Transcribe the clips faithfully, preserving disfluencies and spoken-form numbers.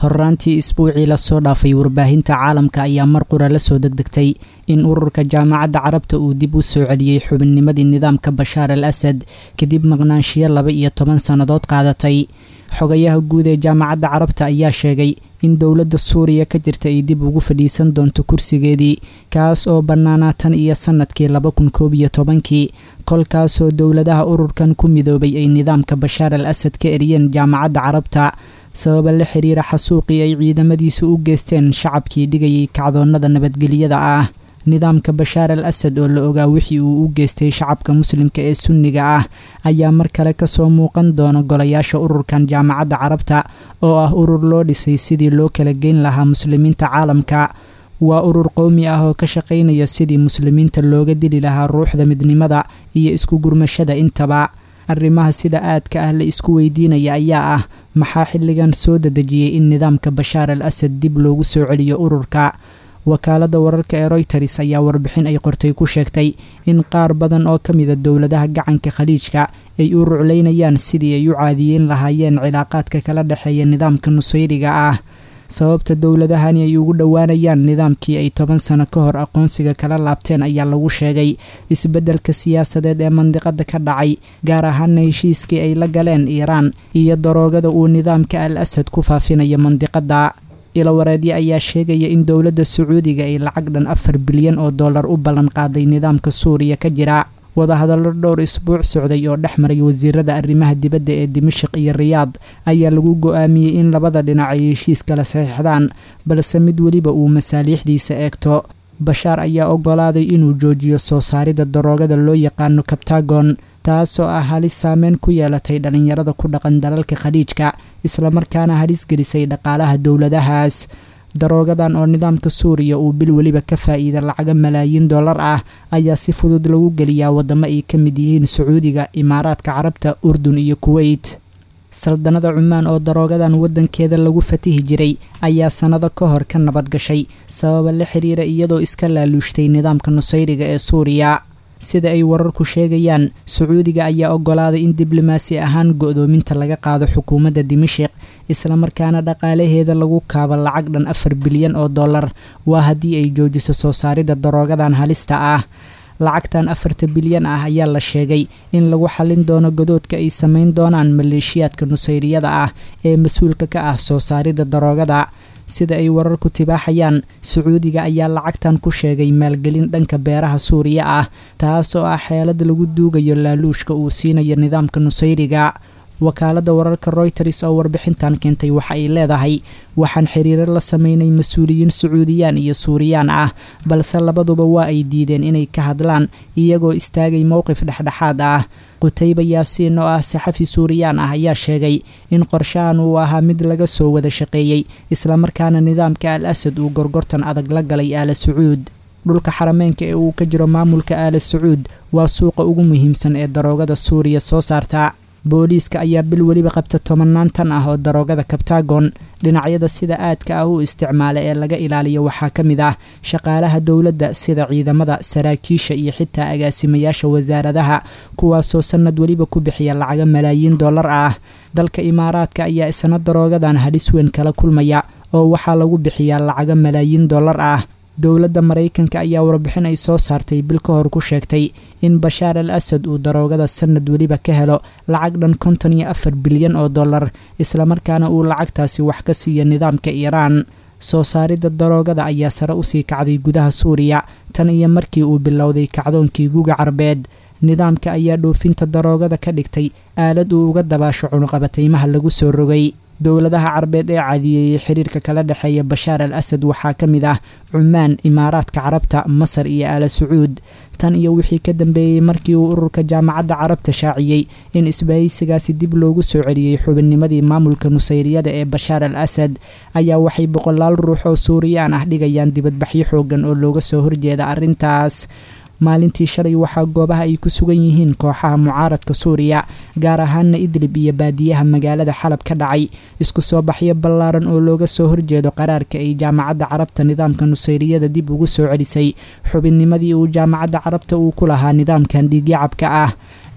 horraantii isbuucii la soo dhaafay warbaahinta caalamka ayaa mar qura la soo degdegtay in ururka jaamacadda carabta uu dib u soo celiyey xubinnimadii nidaamka bashaar al asad kadib maqnaanshiyo laba iyo toban sannadood qaadatay xogayaha guud ee jaamacadda carabta ayaa sheegay in dowladda suuriya ka jirta ay dib ugu fadhiisan doonto kursigeedii kaas oo bannaanaa tan iyo sannadkii laba kun koob iyo tobankii kolkaasoo dowladaha ururkan ku midoobay ay nidaamka bashaar al asad ka eriyeen jaamacadda carabta sababa la xiriira xasuuqii ay ciidamadiisu u geysteen shacabkii dhigayay kacdoonnada nabadgelyada ah nidaamka bashaar al asad oo la ogaa wixii uu u geystay shacabka muslimka ee sunniga ah ayaa mar kale kasoo muuqan doona golayaasha ururkan jaamacadda carabta oo ah urur loo dhisay sidii loo kala geyn lahaa muslimiinta caalamka waa urur qowmi ah oo ka shaqaynaya sidii muslimiinta looga dili lahaa ruuxda midnimada iyo isku gurmashada intaba arrimaha sida aadka ah la isku weydiinaya ayaa ah maxaa xilligan soo dadejiyey in nidaamka bashaar al asad dib loogu soo celiyo ururka wakaaladda wararka ee Reuters ayaa warbixin ay qortay ku sheegtay in qaar badan oo ka mida dowladaha gacanka khaliijka ay u rucleynayaan sidii ay u caadiyeyn lahaayeen cilaaqaadka kala dhexeeya nidaamka nusayriga ah sababta dowladahani ay ugu dhowaanayaan nidaamkii ay toban sano ka hor aqoonsiga kala laabteen ayaa lagu sheegay isbeddelka siyaasadeed ee mandiqada ka dhacay gaar ahaan heshiiskii ay la galeen Iiraan iyo daroogada uu nidaamka al asad ku faafinayo mandiqada ila wareedyo ayaa sheegaya in dowladda Sacuudiga ay lacag dhan afar bilyan oo dollar u ballan qaaday nidaamka Suuriya ka jira wadahadallo dhowr isbuuc socday oo dhexmaray wasiirada arrimaha dibadda ee Dimashq iyo Riyaad ayaa lagu go'aamiyey in labada dhinac ay heshiis kala saxiixdaan balse mid waliba uu masaaliixdiisa eegto bashaar ayaa ogolaaday inuu joojiyo soo saaridda daroogada loo yaqaano Captagon taasoo ah halis saameyn ku yeelatay dhalinyarada ku dhaqan dalalka khaliijka isla markaana halis gelisay dhaqaalaha dowladahaas daroogadan oo nidaamka Suuriya uu bil waliba ka faa'iido lacag malaayiin dollar ah ayaa si fudud lagu geliyaa wadamo ay ka mid yihiin Sacuudiga, Imaaraadka Carabta, Urdun iyo Kuwait saldanada Cumaan oo daroogadan wadankeeda lagu fatihi jiray ayaa sanado ka hor ka nabad gashay sababa la xiriira iyadoo iska laaluushtay nidaamka nusayriga ee Suuriya sida ay wararku sheegayaan Sacuudiga ayaa ogolaaday in diblomaasi ahaan go'doominta laga qaado xukuumadda Dimashq isla markaana dhaqaalaheeda lagu kaabo lacag dhan afar bilyan oo dollar waa haddii ay joojiso soo saaridda daroogadan halista ah lacagtan afarta bilyan ah ayaa la sheegay in lagu xalin doono godoodka ay sameyn doonaan maleeshiyaadka nusayriyada ah ee mas'uulka ka ah soo saaridda daroogada sida ay wararku tibaaxayaan Sacuudiga ayaa lacagtan ku sheegay maalgelin dhanka beeraha Suuriya ah taasoo ah xeelad lagu duugayo laaluushka uu siinayo nidaamka nusayriga wakaaladda wararka Reuters oo warbixintan keentay waxa ay leedahay waxaan xiriir la sameynay mas'uuliyiin Sacuudiyaan iyo Suuriyaan ah balse labaduba waa ay diideen inay ka hadlaan iyagoo istaagay mowqif dhexdhexaad ah Qutayba Yaasiin oo ah saxafi Suuriyaan ah ayaa sheegay in qorshahan uu ahaa mid laga soo wada shaqeeyay isla markaana nidaamka al asad uu gorgortan adag la galay Aal Sacuud dhulka xarameynka ee uu ka jiro maamulka Aal Sacuud waa suuqa ugu muhiimsan ee daroogada Suuriya soo saarta booliiska ayaa bil waliba qabta tobanaan tan ah oo daroogada Captagon dhinacyada sida aadka ah u isticmaalay ee laga ilaaliyo waxaa ka mid ah shaqaalaha dowladda sida ciidamada saraakiisha iyo xitaa agaasimayaasha wasaaradaha kuwaasoo sanad waliba ku bixiya lacag malaayiin dollar ah dalka Imaaraadka ayaa isna daroogadan halis weyn kala kulmaya oo waxaa lagu bixiyaa lacag malaayiin dollar ah dowladda Mareykanka ayaa warbixin ay soo saartay bil ka hor ku sheegtay in Bashaar al Asad uu daroogada sanad waliba ka helo lacag dhan konton iyo afar bilyan oo dollar isla markaana uu lacagtaasi wax ka siiyo nidaamka Iiraan soo saaridda daroogada ayaa sare u sii kacday gudaha Suuriya tan iyo markii uu bilowday kacdoonkii guga Carbeed nidaamka ayaa dhoofinta daroogada ka dhigtay aalad uu uga dabaasho cunuqabataymaha lagu soo rogay dowladaha Carbeed ee caadiyay xiriirka kala dhaxeeya Bashaar al Asad waxaa ka mid ah Cumaan, Imaaraadka Carabta, Masar iyo Aal Sacuud tan iyo wixii ka dambeeyay markii uu ururka jaamacadda Carabta shaaciyay in isbahaysigaasi dib loogu soo celiyay xubinnimadii maamulka nusayriyada ee Bashaar al Asad ayaa waxay boqolaal ruux oo Suuriyaan ah dhigayaan dibadbaxyo xoogan oo looga soo horjeeda arrintaas maalintii shalay waxaa goobaha ay ku sugan yihiin kooxaha mucaaradka Suuriya gaar ahaan Idlib iyo baadiyaha magaalada Xalab ka dhacay isku soo baxyo ballaaran oo looga soo horjeedo qaraarka ay jaamacadda Carabta nidaamka nusayriyada dib ugu soo celisay xubinnimadii uu jaamacadda Carabta uu ku lahaa nidaamkan dhiigyacabka ah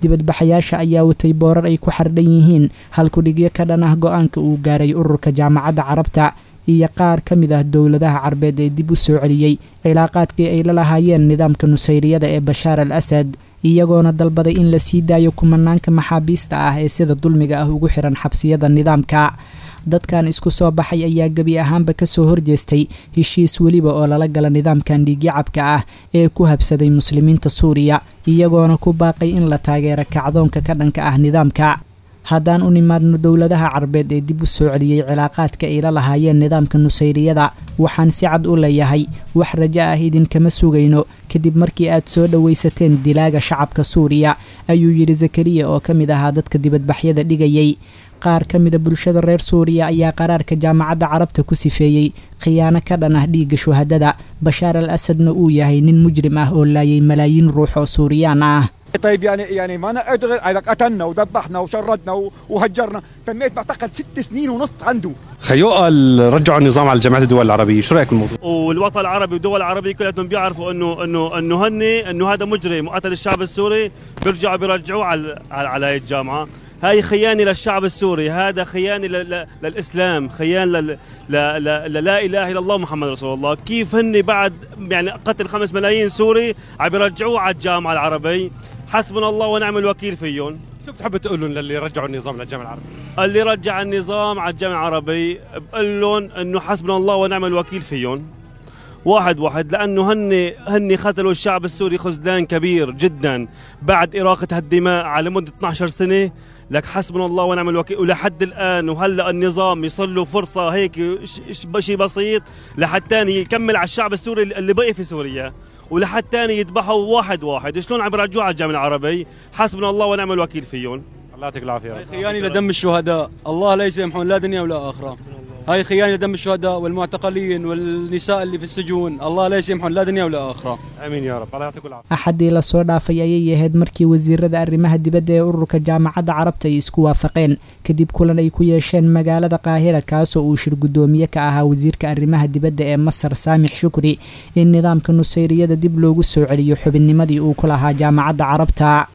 dibadbaxayaasha ayaa watay boorar ay ku xardhan yihiin halkudhigyo ka dhan ah go-aanka uu gaaray ururka jaamacadda carabta iyo qaar ka mid ah dowladaha carbeed ee dib u soo celiyey cilaaqaadkii ay la lahaayeen nidaamka nusayriyada ee bashaar al asad iyagoona dalbaday in la sii daayo kumanaanka maxaabiista ah ee sida dulmiga ah ugu xiran xabsiyada nidaamka dadkan isku soo baxay ayaa gebi ahaanba kasoo horjeestay heshiis weliba oo lala gala nidaamkan dhiigyacabka ah ee ku habsaday muslimiinta suuriya iyagoona ku baaqay in la taageero kacdoonka ka dhanka ah nidaamka haddaan u nimaadno dowladaha carbeed ee dib u soo celiyey cilaaqaadka ay la lahaayeen nidaamka nusayriyada waxaan si cad u leeyahay wax rajo ah idinkama sugayno kadib markii aad soo dhowaysateen dilaaga shacabka suuriya ayuu yidhi zakariya oo ka mid ahaa dadka dibadbaxyada dhigayay qaar ka mida bulshada reer suuriya ayaa qaraarka jaamacadda carabta ku sifeeyey khiyaano ka dhan ah dhiigga shuhadada bashaar al asadna uu yahay nin mujrim ah oo laayay malaayiin ruux oo suuriyaan ah طيب يعني يعني ما نقدر اذا قتلنا وذبحنا وشردنا وهجرنا تميت بعتقل ست سنين ونص عنده. خيو قال رجعوا النظام على جامعة الدول العربية، شو رايك بالموضوع؟ والوطن العربي والدول العربية كلهم بيعرفوا انه انه انه هني انه هذا مجرم وقتل الشعب السوري، بيرجعوا بيرجعوه على على هاي الجامعة. هاي خيانة للشعب السوري، هذا خيانة للإسلام، خيانة لا لا إله إلا الله محمد رسول الله. كيف هني بعد يعني قتل خمس ملايين سوري عم بيرجعوه على الجامعة العربية؟ حسبنا الله ونعم الوكيل فيهم. شو بتحب تقول لهم للي رجعوا النظام للجامعة العربية؟ اللي رجع النظام على الجامعة العربية بقول لهم انه حسبنا الله ونعم الوكيل فيهم. واحد واحد لانه هني هني خذلوا الشعب السوري خذلان كبير جدا بعد إراقة هالدماء على مدة اثنتي عشرة سنة. لك حسبنا الله ونعم الوكيل، ولحد الان وهلا النظام يصل له فرصة هيك شيء بسيط لحد تاني يكمل على الشعب السوري اللي بقي في سوريا، ولحد تاني يذبحوا واحد واحد. شلون عم يرجعوا على الجامعة العربية؟ حسبنا الله ونعم الوكيل فيهم. الله يعطيك العافية. هاي خيانة لدم الشهداء، الله لا يسامحون لا دنيا ولا آخرة. هاي خيانة لدم الشهداء والمعتقلين والنساء اللي في السجون، الله لا يسامحون لا دنيا ولا آخرة. آمين يا رب، الله يعطيك العافية. axadii la soo dhaafay ayay ahayd markii wasiirada arrimaha dibadda ee ururka jaamacadda carabta ay isku waafaqeen kadib kulan ay ku yeesheen magaalada qaahira kaasoo uu shir guddoomiye ka ahaa wasiirka arrimaha dibadda ee masar saamix shukri in nidaamka nusayriyada dib loogu soo celiyo xubinnimadii uu ku lahaa jaamacadda carabta.